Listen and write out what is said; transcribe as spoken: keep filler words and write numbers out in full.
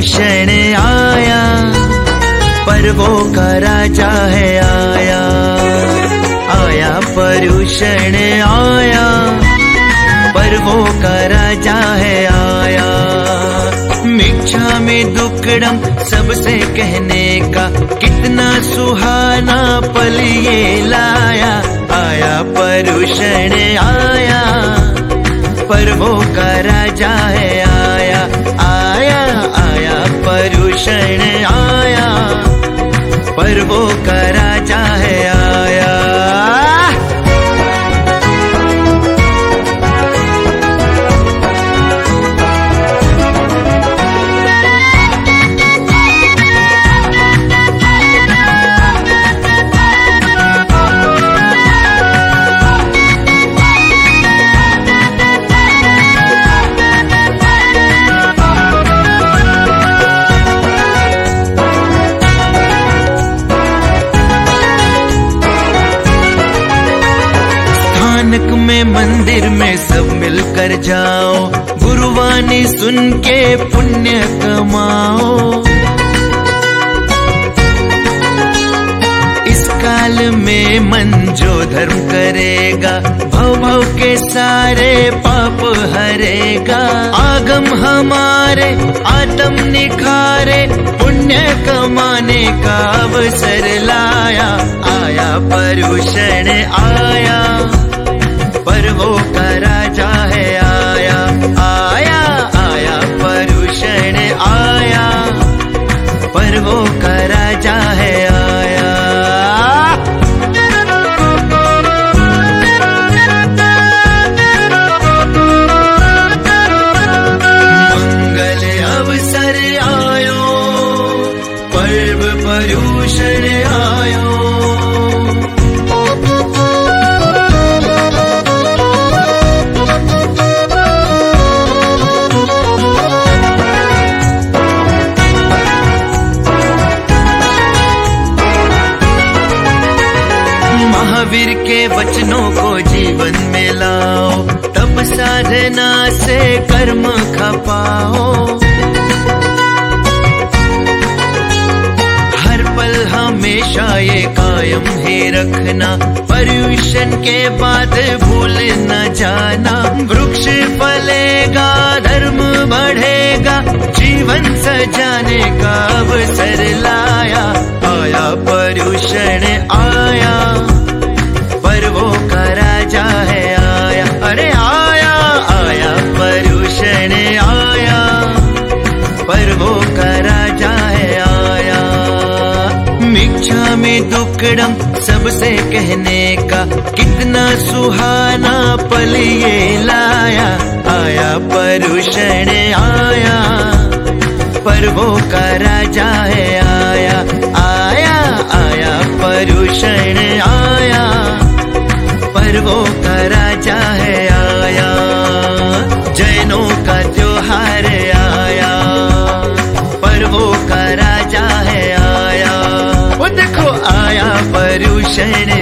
पर्युषण आया, पर्वों का राजा है आया। आया पर्युषण आया, पर्वों का राजा है आया। मिच्छामि दुक्कडम सबसे कहने का, कितना सुहाना पल ये लाया। आया पर्युषण आया, पर्वों का राजा है आया। आया आया पर्युषण आया, पर्वों का राजा है आया। में मंदिर में सब मिलकर जाओ, गुरुवाणी सुन के पुण्य कमाओ। इस काल में मन जो धर्म करेगा, भव भव के सारे पाप हरेगा। आगम हमारे आत्म निखारे, पुण्य कमाने का अवसर लाया। आया पर्युषण आया, पर्वों का राजा है आया। आया आया पर्युषण आया, पर्वों का राजा है आया। मंगल अवसर आयो, पर्व पर्युषण आयो। महावीर के वचनों को जीवन में लाओ, तप साधना से कर्म खपाओ। हर पल हमेशा ये कायम ही रखना, पर्युषण के बाद भूल न जाना। वृक्ष फलेगा, धर्म बढ़ेगा, जीवन सजाने का अवसर लाया। आया पर्युषण आया, पर्वों का राजा है आया। अरे आया आया पर्युषण आया, पर्वों का राजा है आया। मिच्छामि दुक्कडम सबसे कहने का, कितना सुहाना पल ये लाया। आया पर्युषण आया, पर्वों का राजा है आया। आया आया पर्युषण आया, पर्वों का राजा है आया। जैनों का त्योहार आया, पर्वों का राजा है आया। वो देखो आया पर्युषण